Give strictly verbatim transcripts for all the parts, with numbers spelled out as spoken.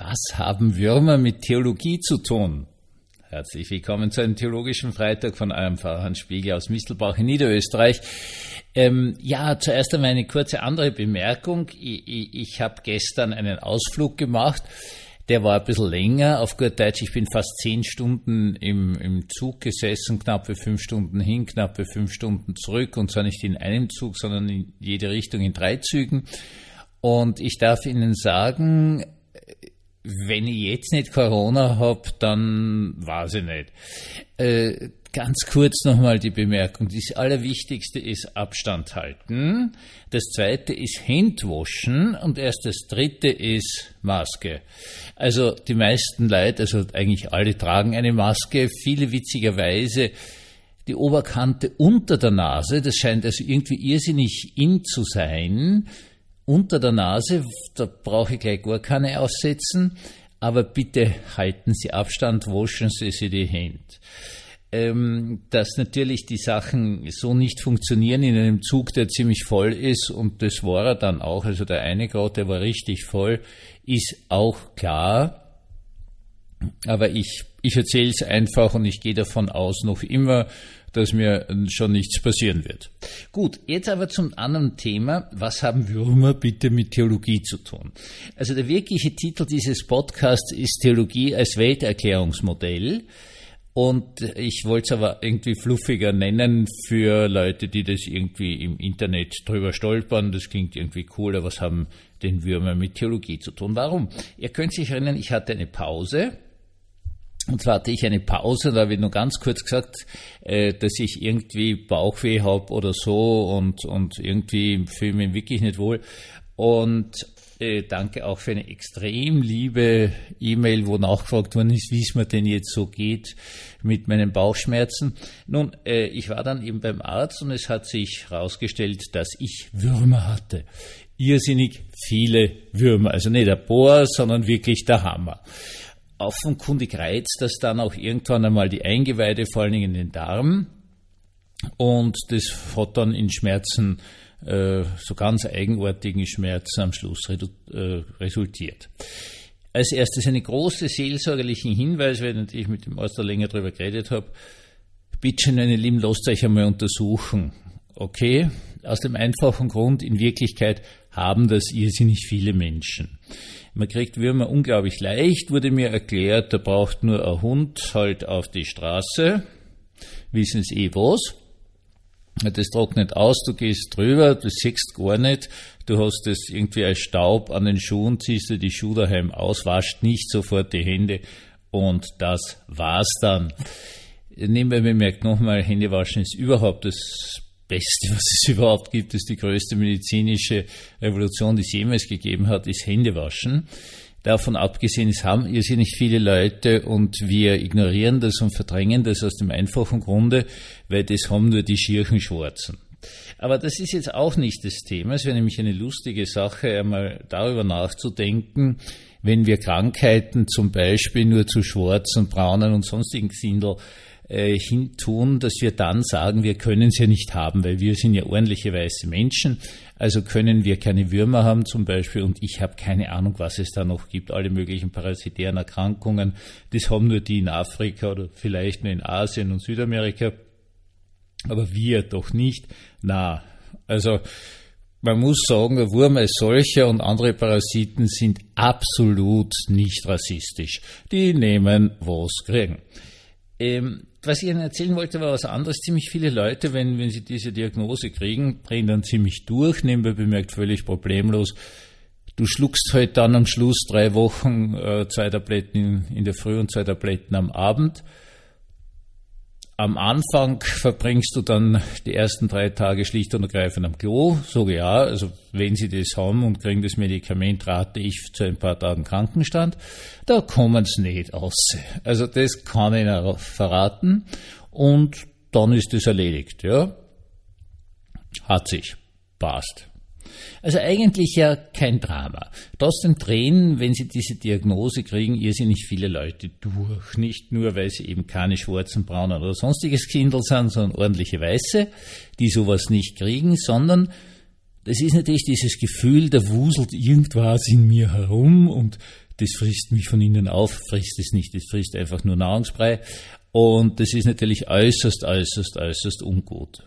Was haben Würmer mit Theologie zu tun? Herzlich willkommen zu einem theologischen Freitag von eurem Pfarrer Hans Spiegel aus Mistelbach in Niederösterreich. Ähm, ja, zuerst einmal eine kurze andere Bemerkung. Ich, ich, ich habe gestern einen Ausflug gemacht. Der war ein bisschen länger, auf gut Deutsch. Ich bin fast zehn Stunden im, im Zug gesessen, knappe fünf Stunden hin, knappe fünf Stunden zurück. Und zwar nicht in einem Zug, sondern in jede Richtung in drei Zügen. Und ich darf Ihnen sagen, wenn ich jetzt nicht Corona habe, dann weiß ich nicht. Äh, ganz kurz nochmal die Bemerkung. Das Allerwichtigste ist Abstand halten. Das Zweite ist Handwaschen und erst das Dritte ist Maske. Also die meisten Leute, also eigentlich alle tragen eine Maske. Viele witzigerweise die Oberkante unter der Nase, das scheint also irgendwie irrsinnig in zu sein. Unter der Nase, da brauche ich gleich gar keine aufsetzen, aber bitte halten Sie Abstand, waschen Sie sich die Hände. Ähm, dass natürlich die Sachen so nicht funktionieren in einem Zug, der ziemlich voll ist, und das war er dann auch, also der eine Grad, der war richtig voll, ist auch klar. Aber ich, ich erzähle es einfach und ich gehe davon aus noch immer, dass mir schon nichts passieren wird. Gut, jetzt aber zum anderen Thema. Was haben Würmer bitte mit Theologie zu tun? Also der wirkliche Titel dieses Podcasts ist Theologie als Welterklärungsmodell. Und ich wollte es aber irgendwie fluffiger nennen für Leute, die das irgendwie im Internet drüber stolpern. Das klingt irgendwie cooler. Was haben denn Würmer mit Theologie zu tun? Warum? Ihr könnt sich erinnern, ich hatte eine Pause. Und zwar hatte ich eine Pause, da habe ich nur ganz kurz gesagt, äh, dass ich irgendwie Bauchweh habe oder so und, und irgendwie fühle mich wirklich nicht wohl. Und äh, danke auch für eine extrem liebe E-Mail, wo nachgefragt worden ist, wie es mir denn jetzt so geht mit meinen Bauchschmerzen. Nun, äh, ich war dann eben beim Arzt und es hat sich herausgestellt, dass ich Würmer hatte. Irrsinnig viele Würmer, also nicht der Bohr, sondern wirklich der Hammer. Offenkundig reizt das dann auch irgendwann einmal die Eingeweide, vor allen Dingen den Darm. Und das hat dann in Schmerzen, äh, so ganz eigenartigen Schmerzen am Schluss redu- äh, resultiert. Als erstes eine große seelsorgerlichen Hinweis, weil ich natürlich mit dem Arzt da länger drüber geredet habe. Bitte schön, meine Lieben, lasst euch einmal untersuchen. Okay? Aus dem einfachen Grund, in Wirklichkeit haben das irrsinnig viele Menschen. Man kriegt Würmer unglaublich leicht, wurde mir erklärt, da braucht nur ein Hund halt auf die Straße, wissen Sie eh was. Das trocknet aus, du gehst drüber, du siehst gar nicht, du hast das irgendwie als Staub an den Schuhen, ziehst du die Schuhe daheim aus, wascht nicht sofort die Hände und das war's dann. Nebenbei bemerkt nochmal, Händewaschen ist überhaupt das Beste, was es überhaupt gibt, ist die größte medizinische Revolution, die es jemals gegeben hat, ist Händewaschen. Davon abgesehen, es haben irrsinnig viele Leute und wir ignorieren das und verdrängen das aus dem einfachen Grunde, weil das haben nur die schierchen Schwarzen. Aber das ist jetzt auch nicht das Thema. Es wäre nämlich eine lustige Sache, einmal darüber nachzudenken, wenn wir Krankheiten zum Beispiel nur zu schwarzen, braunen und sonstigen Gesindel hintun, dass wir dann sagen, wir können es ja nicht haben, weil wir sind ja ordentliche weiße Menschen, also können wir keine Würmer haben zum Beispiel, und ich habe keine Ahnung, was es da noch gibt, alle möglichen parasitären Erkrankungen, das haben nur die in Afrika oder vielleicht nur in Asien und Südamerika, aber wir doch nicht. Na, also man muss sagen, der Wurm als solcher und andere Parasiten sind absolut nicht rassistisch. Die nehmen, was kriegen. Ähm, was ich Ihnen erzählen wollte, war was anderes. Ziemlich viele Leute, wenn, wenn sie diese Diagnose kriegen, drehen dann ziemlich durch, nebenbei bemerkt völlig problemlos. Du schluckst halt dann am Schluss drei Wochen äh, zwei Tabletten in, in der Früh und zwei Tabletten am Abend. Am Anfang verbringst du dann die ersten drei Tage schlicht und ergreifend am Klo. So ja, also wenn sie das haben und kriegen das Medikament, rate ich zu ein paar Tagen Krankenstand. Da kommen sie nicht aus. Also das kann ich Ihnen verraten. Und dann ist es erledigt. Ja, hat sich. Passt. Also eigentlich ja kein Drama. Trotzdem drehen, wenn Sie diese Diagnose kriegen, irrsinnig viele Leute durch. Nicht nur, weil sie eben keine schwarzen, braunen oder sonstiges Kindel sind, sondern ordentliche Weiße, die sowas nicht kriegen, sondern das ist natürlich dieses Gefühl, da wuselt irgendwas in mir herum und das frisst mich von innen auf, frisst es nicht, das frisst einfach nur Nahrungsbrei. Und das ist natürlich äußerst, äußerst, äußerst ungut.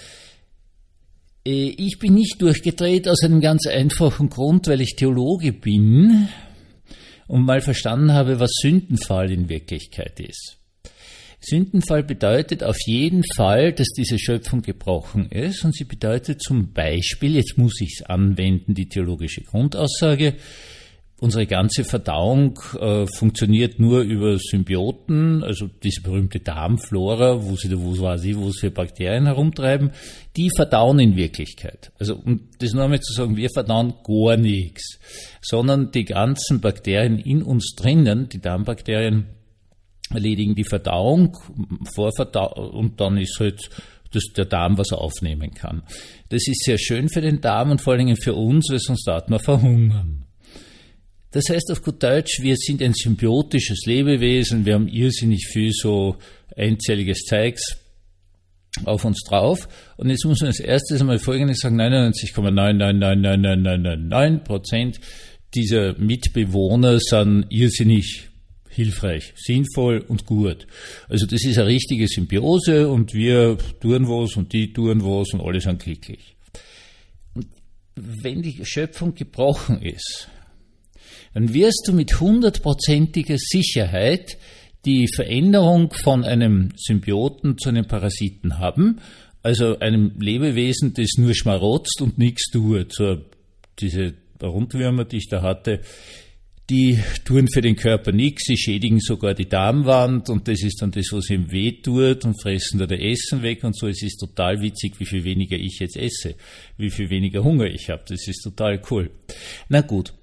Ich bin nicht durchgedreht aus einem ganz einfachen Grund, weil ich Theologe bin und mal verstanden habe, was Sündenfall in Wirklichkeit ist. Sündenfall bedeutet auf jeden Fall, dass diese Schöpfung gebrochen ist, und sie bedeutet zum Beispiel, jetzt muss ich es anwenden, die theologische Grundaussage, unsere ganze Verdauung äh, funktioniert nur über Symbioten, also diese berühmte Darmflora, wo sie da, wo weiß ich, wo sie Bakterien herumtreiben, die verdauen in Wirklichkeit. Also, um das nur einmal zu sagen, wir verdauen gar nichts, sondern die ganzen Bakterien in uns drinnen, die Darmbakterien, erledigen die Verdauung, Vorverdauung, und dann ist halt dass der Darm was aufnehmen kann. Das ist sehr schön für den Darm und vor allen Dingen für uns, weil sonst darf man verhungern. Das heißt auf gut Deutsch, wir sind ein symbiotisches Lebewesen, wir haben irrsinnig viel so einzelliges Zeugs auf uns drauf. Und jetzt muss man als erstes einmal Folgendes sagen, neunundneunzig Komma neun neun neun neun neun neun neun neun Prozent dieser Mitbewohner sind irrsinnig hilfreich, sinnvoll und gut. Also das ist eine richtige Symbiose und wir tun was und die tun was und alle sind glücklich. Und wenn die Schöpfung gebrochen ist, dann wirst du mit hundertprozentiger Sicherheit die Veränderung von einem Symbioten zu einem Parasiten haben, also einem Lebewesen, das nur schmarotzt und nichts tut. So diese Rundwürmer, die ich da hatte, die tun für den Körper nichts, sie schädigen sogar die Darmwand und das ist dann das, was ihm weh tut und fressen da das Essen weg und so. Es ist total witzig, wie viel weniger ich jetzt esse, wie viel weniger Hunger ich habe. Das ist total cool. Na gut.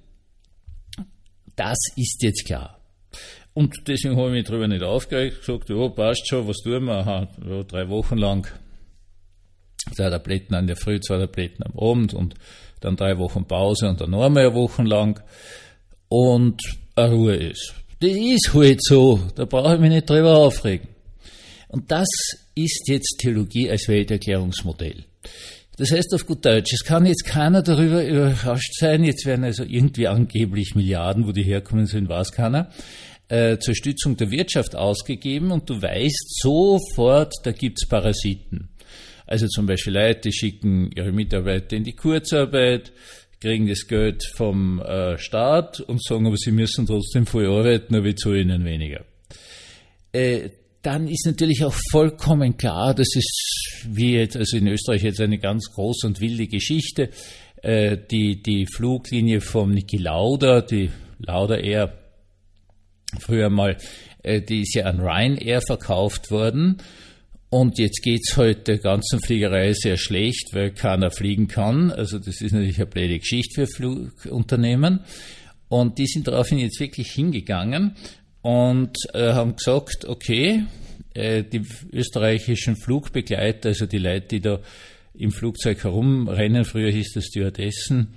Das ist jetzt klar. Und deswegen habe ich mich darüber nicht aufgeregt, gesagt, ja, passt schon, was tun wir? Aha, ja, drei Wochen lang, zwei Tabletten an der Früh, zwei Tabletten am Abend und dann drei Wochen Pause und dann noch einmal eine Woche lang und eine Ruhe ist. Das ist halt so, da brauche ich mich nicht drüber aufregen. Und das ist jetzt Theologie als Welterklärungsmodell. Das heißt auf gut Deutsch, es kann jetzt keiner darüber überrascht sein, jetzt werden also irgendwie angeblich Milliarden, wo die herkommen sind, weiß keiner, äh, zur Stützung der Wirtschaft ausgegeben und du weißt sofort, da gibt's Parasiten. Also zum Beispiel Leute, die schicken ihre Mitarbeiter in die Kurzarbeit, kriegen das Geld vom äh, Staat und sagen, aber sie müssen trotzdem voll arbeiten, aber ich zahle ihnen weniger. Äh, Dann ist natürlich auch vollkommen klar, das ist wie jetzt, also in Österreich jetzt eine ganz große und wilde Geschichte, äh, die, die Fluglinie vom Niki Lauda, die Lauda Air, früher mal, äh, die ist ja an Ryanair verkauft worden und jetzt geht's halt der ganzen Fliegerei sehr schlecht, weil keiner fliegen kann, also das ist natürlich eine blöde Geschichte für Flugunternehmen und die sind daraufhin jetzt wirklich hingegangen und äh, haben gesagt, okay, äh, die österreichischen Flugbegleiter, also die Leute, die da im Flugzeug herumrennen, früher hieß das Stewardessen,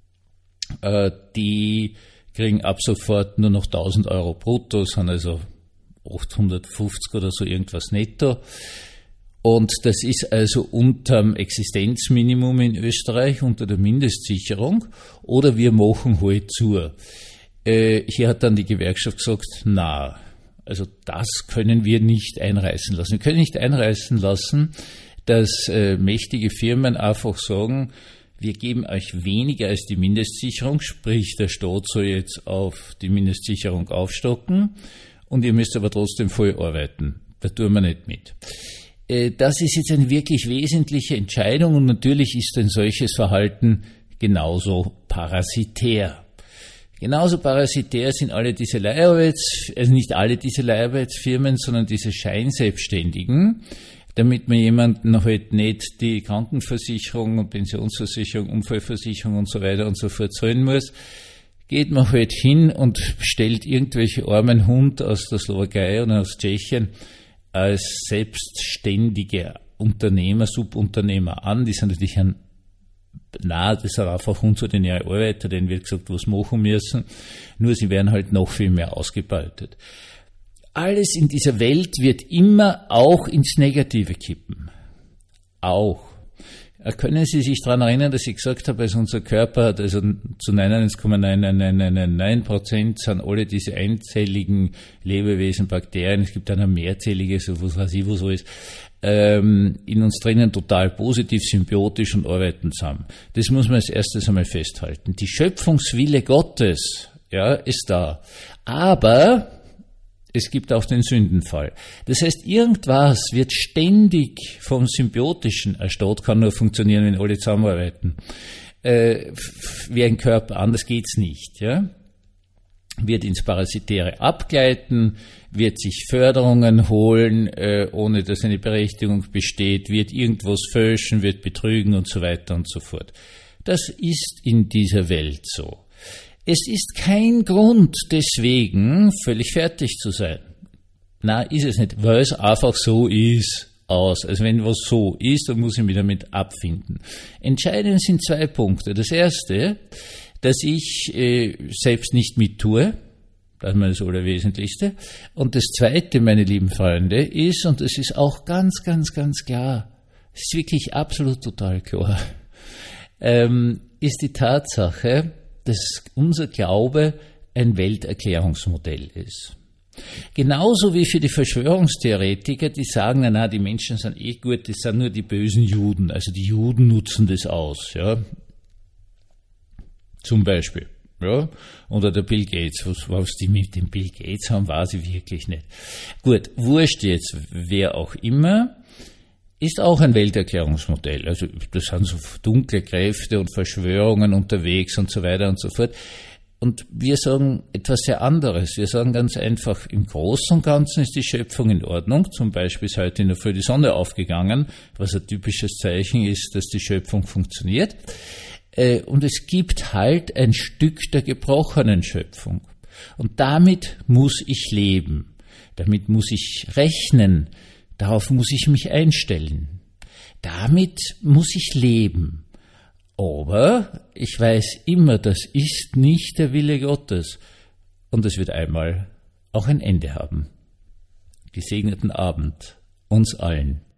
äh, die kriegen ab sofort nur noch tausend Euro brutto, sind also achthundertfünfzig oder so irgendwas netto. Und das ist also unterm Existenzminimum in Österreich, unter der Mindestsicherung, oder wir machen halt zu. Hier hat dann die Gewerkschaft gesagt, na, also das können wir nicht einreißen lassen. Wir können nicht einreißen lassen, dass äh, mächtige Firmen einfach sagen, wir geben euch weniger als die Mindestsicherung, sprich der Staat soll jetzt auf die Mindestsicherung aufstocken und ihr müsst aber trotzdem voll arbeiten. Da tun wir nicht mit. Äh, das ist jetzt eine wirklich wesentliche Entscheidung und natürlich ist ein solches Verhalten genauso parasitär. Genauso parasitär sind alle diese Leiharbeits, also nicht alle diese Leiharbeitsfirmen, sondern diese Scheinselbstständigen, damit man jemanden halt nicht die Krankenversicherung und Pensionsversicherung, Unfallversicherung und so weiter und so fort zahlen muss, geht man halt hin und stellt irgendwelche armen Hund aus der Slowakei oder aus Tschechien als selbstständige Unternehmer, Subunternehmer an. Die sind natürlich ein Na, das sind einfach unordinäre Arbeiter, denen wird gesagt, was machen müssen. Nur sie werden halt noch viel mehr ausgebeutet. Alles in dieser Welt wird immer auch ins Negative kippen. Auch. Können Sie sich daran erinnern, dass ich gesagt habe, also unser Körper hat also zu neunundneunzig Komma neun neun neun neun neun Prozent sind alle diese einzelligen Lebewesen, Bakterien, es gibt auch noch mehrzählige, so was weiß ich, wo so ist, ähm, in uns drinnen total positiv, symbiotisch und arbeiten zusammen. Das muss man als erstes einmal festhalten. Die Schöpfungswille Gottes, ja, ist da. Aber es gibt auch den Sündenfall. Das heißt, irgendwas wird ständig vom Symbiotischen erstaut, kann nur funktionieren, wenn alle zusammenarbeiten. Äh, wie ein Körper, anders geht's nicht. Ja? Wird ins Parasitäre abgleiten, wird sich Förderungen holen, äh, ohne dass eine Berechtigung besteht, wird irgendwas fälschen, wird betrügen und so weiter und so fort. Das ist in dieser Welt so. Es ist kein Grund deswegen, völlig fertig zu sein. Na, ist es nicht, weil es einfach so ist, aus. Also wenn was so ist, dann muss ich mich damit abfinden. Entscheidend sind zwei Punkte. Das erste, dass ich äh, selbst nicht mittue, das ist mir das Allerwesentlichste. Und das zweite, meine lieben Freunde, ist, und das ist auch ganz, ganz, ganz klar, es ist wirklich absolut total klar, ähm, ist die Tatsache, dass unser Glaube ein Welterklärungsmodell ist. Genauso wie für die Verschwörungstheoretiker, die sagen, na, na, die Menschen sind eh gut, das sind nur die bösen Juden, also die Juden nutzen das aus, ja. Zum Beispiel, ja. Oder der Bill Gates, was, was die mit dem Bill Gates haben, weiß ich wirklich nicht. Gut, wurscht jetzt, wer auch immer, ist auch ein Welterklärungsmodell. Also das sind so dunkle Kräfte und Verschwörungen unterwegs und so weiter und so fort. Und wir sagen etwas sehr anderes. Wir sagen ganz einfach, im Großen und Ganzen ist die Schöpfung in Ordnung. Zum Beispiel ist heute in der Früh die Sonne aufgegangen, was ein typisches Zeichen ist, dass die Schöpfung funktioniert. Und es gibt halt ein Stück der gebrochenen Schöpfung. Und damit muss ich leben. Damit muss ich rechnen. Darauf muss ich mich einstellen. Damit muss ich leben. Aber ich weiß immer, das ist nicht der Wille Gottes. Und es wird einmal auch ein Ende haben. Gesegneten Abend uns allen.